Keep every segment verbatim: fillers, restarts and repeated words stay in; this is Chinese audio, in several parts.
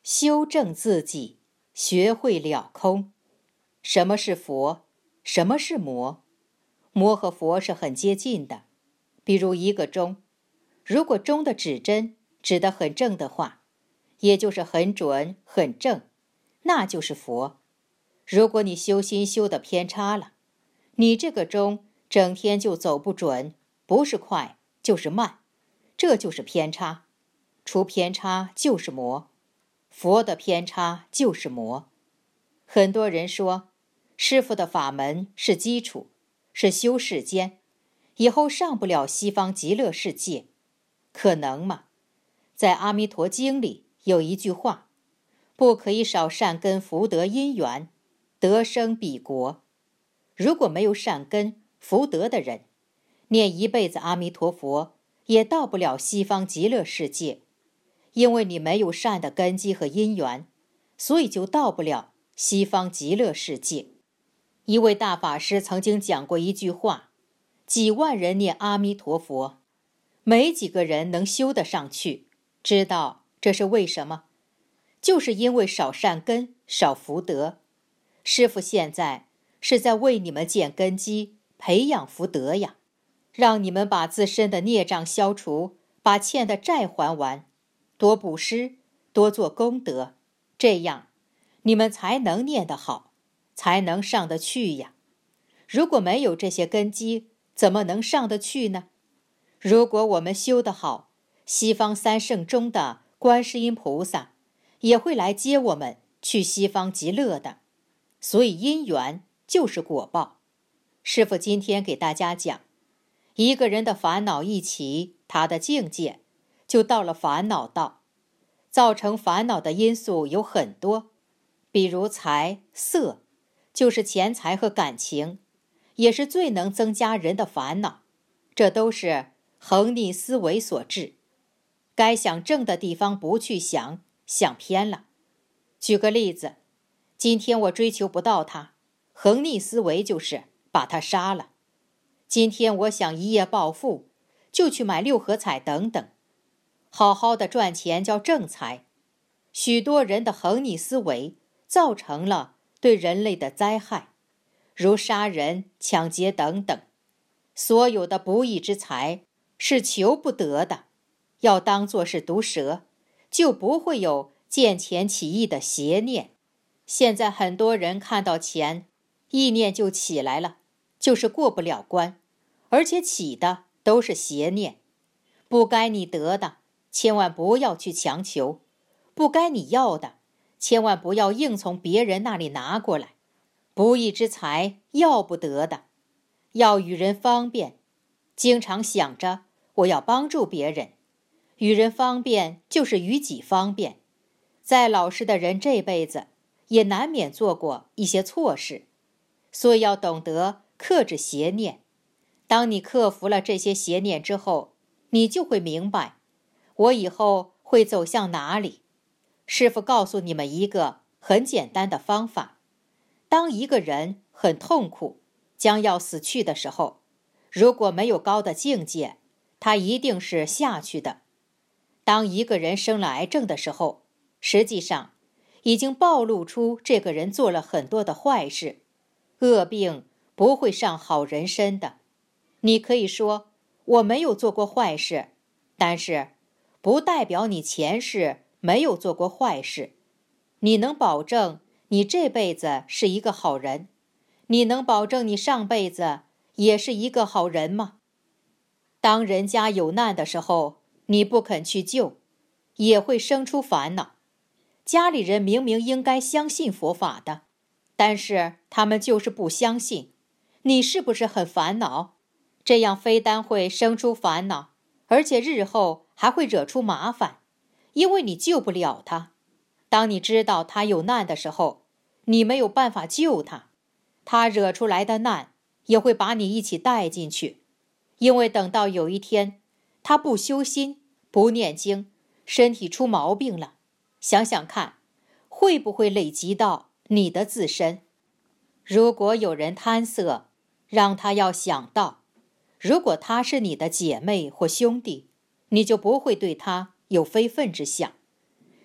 修正自己，学会了空。什么是佛？什么是魔？魔和佛是很接近的。比如一个钟，如果钟的指针指得很正的话，也就是很准很正，那就是佛。如果你修心修得偏差了，你这个钟整天就走不准，不是快就是慢，这就是偏差。出偏差就是魔，佛的偏差就是魔。很多人说，师父的法门是基础，是修世间，以后上不了西方极乐世界，可能吗？在《阿弥陀经》里有一句话，不可以少善根福德因缘，得生彼国。如果没有善根福德的人，念一辈子阿弥陀佛也到不了西方极乐世界，因为你没有善的根基和因缘，所以就到不了西方极乐世界。一位大法师曾经讲过一句话，几万人念阿弥陀佛，没几个人能修得上去。知道这是为什么？就是因为少善根，少福德。师父现在是在为你们建根基，培养福德呀，让你们把自身的孽障消除，把欠的债还完，多布施，多做功德，这样你们才能念得好，才能上得去呀。如果没有这些根基，怎么能上得去呢？如果我们修得好，西方三圣中的观世音菩萨也会来接我们去西方极乐的。所以因缘就是果报。师父今天给大家讲，一个人的烦恼一起，他的境界就到了烦恼道。造成烦恼的因素有很多，比如财色，就是钱财和感情，也是最能增加人的烦恼。这都是横逆思维所致，该想正的地方不去想，想偏了。举个例子，今天我追求不到他，横逆思维就是把他杀了。今天我想一夜暴富，就去买六合彩等等。好好的赚钱叫正财。许多人的横逆思维造成了对人类的灾害，如杀人、抢劫等等。所有的不义之财是求不得的，要当作是毒蛇，就不会有见钱起意的邪念。现在很多人看到钱，意念就起来了，就是过不了关，而且起的都是邪念。不该你得的，千万不要去强求；不该你要的，千万不要硬从别人那里拿过来。不义之财要不得的，要与人方便，经常想着我要帮助别人。与人方便就是与己方便。再老实的人这辈子也难免做过一些错事，所以要懂得克制邪念。当你克服了这些邪念之后，你就会明白，我以后会走向哪里。师父告诉你们一个很简单的方法，当一个人很痛苦，将要死去的时候，如果没有高的境界，他一定是下去的。当一个人生了癌症的时候，实际上已经暴露出这个人做了很多的坏事，恶病不会上好人身的。你可以说我没有做过坏事，但是不代表你前世没有做过坏事。你能保证你这辈子是一个好人？你能保证你上辈子也是一个好人吗？当人家有难的时候，你不肯去救，也会生出烦恼。家里人明明应该相信佛法的，但是他们就是不相信，你是不是很烦恼？这样非但会生出烦恼，而且日后还会惹出麻烦，因为你救不了他。当你知道他有难的时候，你没有办法救他，他惹出来的难也会把你一起带进去。因为等到有一天他不修心，不念经，身体出毛病了，想想看，会不会累积到你的自身？如果有人贪色，让他要想到，如果他是你的姐妹或兄弟，你就不会对他有非分之想。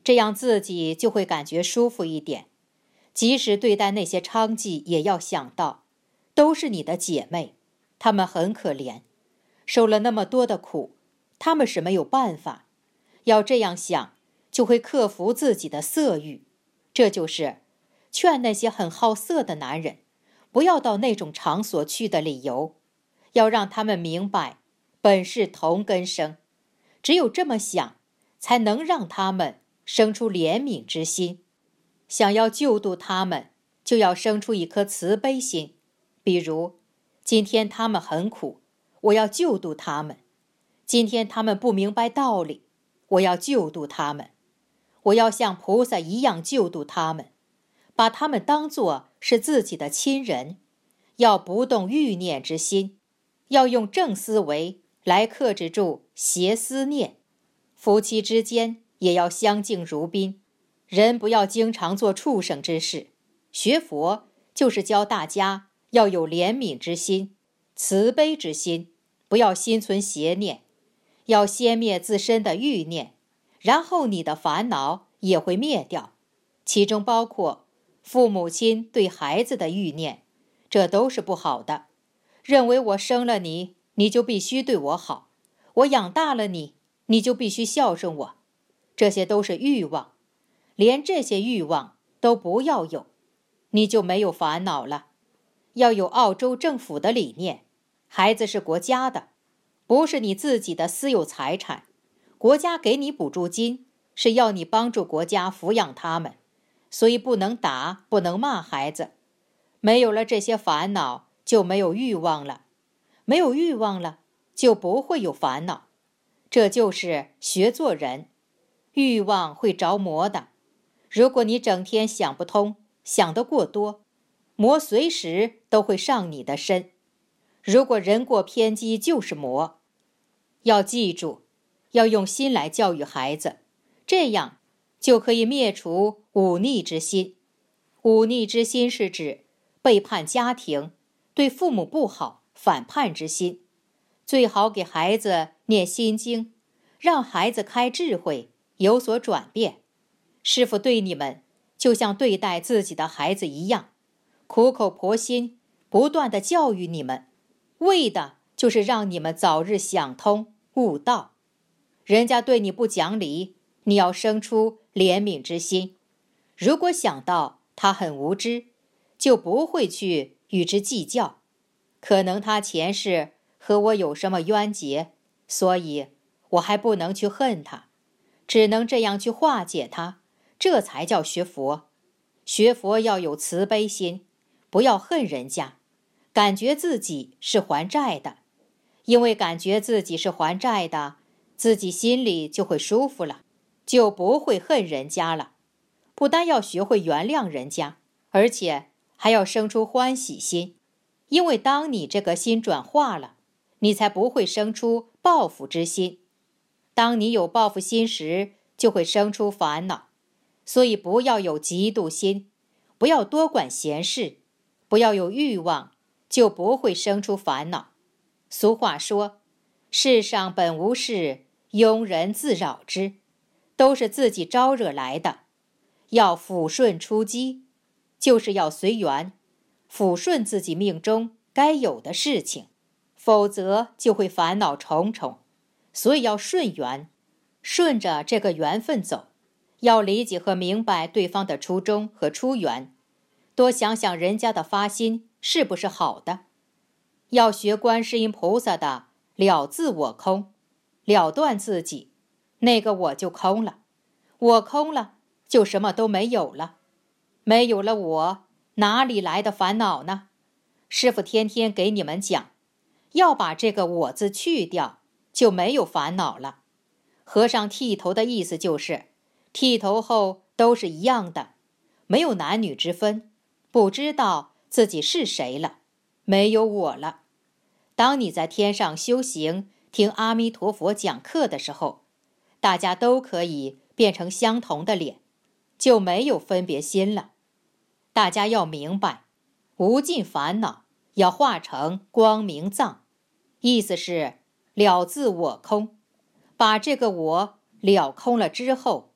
这样自己就会感觉舒服一点。即使对待那些娼妓，也要想到，都是你的姐妹，她们很可怜，受了那么多的苦，她们是没有办法。要这样想，就会克服自己的色欲。这就是劝那些很好色的男人不要到那种场所去的理由，要让他们明白本是同根生，只有这么想，才能让他们生出怜悯之心。想要救度他们，就要生出一颗慈悲心。比如，今天他们很苦，我要救度他们；今天他们不明白道理，我要救度他们。我要像菩萨一样救度他们，把他们当作是自己的亲人，要不动欲念之心，要用正思维来克制住邪思念。夫妻之间也要相敬如宾，人不要经常做畜生之事。学佛就是教大家要有怜悯之心、慈悲之心，不要心存邪念，要先灭自身的欲念，然后你的烦恼也会灭掉，其中包括父母亲对孩子的欲念，这都是不好的。认为我生了你，你就必须对我好；我养大了你，你就必须孝顺我。这些都是欲望，连这些欲望都不要有，你就没有烦恼了。要有澳洲政府的理念，孩子是国家的，不是你自己的私有财产。国家给你补助金，是要你帮助国家抚养他们，所以不能打，不能骂孩子。没有了这些烦恼，就没有欲望了，没有欲望了，就不会有烦恼。这就是学做人。欲望会着魔的，如果你整天想不通，想得过多，魔随时都会上你的身。如果人过偏激，就是魔。要记住，要用心来教育孩子，这样就可以灭除忤逆之心。忤逆之心是指背叛家庭，对父母不好，反叛之心。最好给孩子念心经，让孩子开智慧，有所转变。师父对你们就像对待自己的孩子一样，苦口婆心不断地教育你们，为的就是让你们早日想通悟道。人家对你不讲理，你要生出怜悯之心。如果想到他很无知，就不会去与之计较。可能他前世和我有什么冤结，所以我还不能去恨他，只能这样去化解他，这才叫学佛。学佛要有慈悲心，不要恨人家，感觉自己是还债的，因为感觉自己是还债的，自己心里就会舒服了，就不会恨人家了。不但要学会原谅人家，而且还要生出欢喜心，因为当你这个心转化了，你才不会生出报复之心。当你有报复心时，就会生出烦恼。所以不要有嫉妒心，不要多管闲事，不要有欲望，就不会生出烦恼。俗话说，世上本无事，庸人自扰之，都是自己招惹来的。要抚顺出击，就是要随缘，抚顺自己命中该有的事情，否则就会烦恼重重。所以要顺缘，顺着这个缘分走，要理解和明白对方的初衷和出缘，多想想人家的发心是不是好的。要学观世音菩萨的了自我空，了断自己，那个我就空了，我空了就什么都没有了，没有了我，哪里来的烦恼呢？师父天天给你们讲，要把这个我字去掉，就没有烦恼了。和尚剃头的意思就是，剃头后都是一样的，没有男女之分，不知道自己是谁了，没有我了。当你在天上修行，听阿弥陀佛讲课的时候，大家都可以变成相同的脸，就没有分别心了。大家要明白，无尽烦恼要化成光明藏，意思是了自我空。把这个我了空了之后，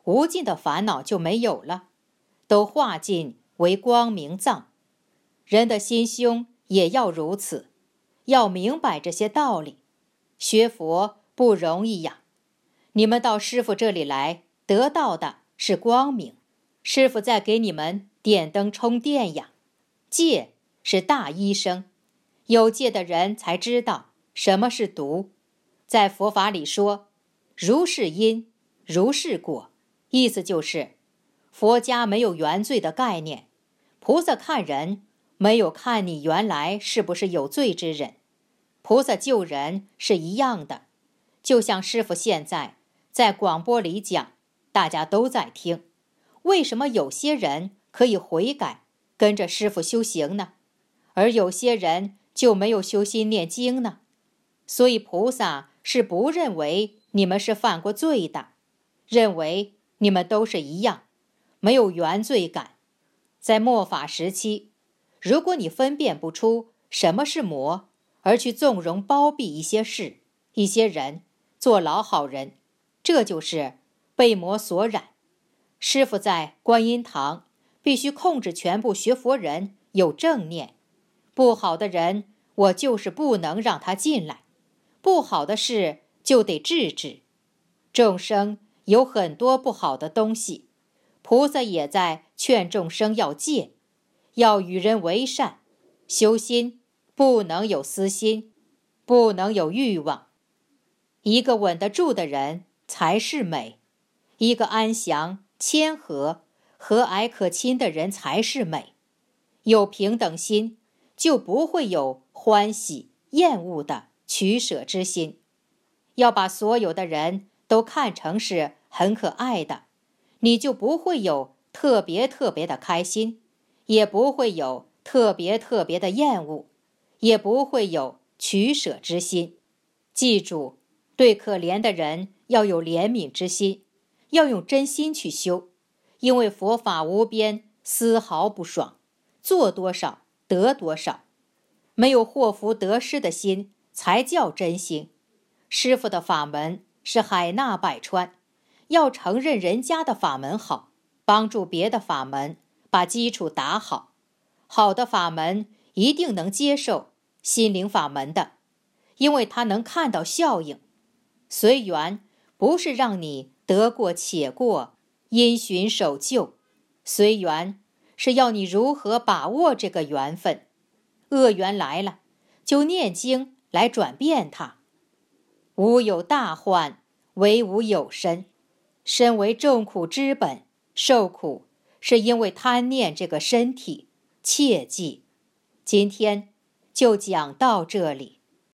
无尽的烦恼就没有了，都化尽为光明藏。人的心胸也要如此，要明白这些道理。学佛不容易呀，你们到师父这里来，得到的是光明，师父在给你们点灯充电呀。戒是大医生，有戒的人才知道什么是毒。在佛法里说，如是因，如是果，意思就是佛家没有原罪的概念，菩萨看人没有看你原来是不是有罪之人，菩萨救人是一样的。就像师父现在在广播里讲，大家都在听，为什么有些人可以悔改，跟着师父修行呢？而有些人就没有修心念经呢？所以菩萨是不认为你们是犯过罪的，认为你们都是一样，没有原罪感。在末法时期，如果你分辨不出什么是魔，而去纵容包庇一些事、一些人，做老好人，这就是被魔所染。师父在观音堂必须控制全部学佛人有正念，不好的人我就是不能让他进来，不好的事就得制止。众生有很多不好的东西，菩萨也在劝众生要戒，要与人为善，修心不能有私心，不能有欲望。一个稳得住的人才是美，一个安详、谦和、和蔼可亲的人才是美。有平等心，就不会有欢喜、厌恶的取舍之心。要把所有的人都看成是很可爱的，你就不会有特别特别的开心，也不会有特别特别的厌恶，也不会有取舍之心。记住，对可怜的人要有怜悯之心，要用真心去修，因为佛法无边，丝毫不爽，做多少得多少，没有祸福得失的心才叫真心。师父的法门是海纳百川，要承认人家的法门好，帮助别的法门把基础打好。好的法门一定能接受心灵法门的，因为它能看到效应。随缘不是让你得过且过，因循守旧，随缘是要你如何把握这个缘分。恶缘来了，就念经来转变它。无有大患，唯无有身。身为众苦之本，受苦是因为贪念这个身体，切记。今天就讲到这里。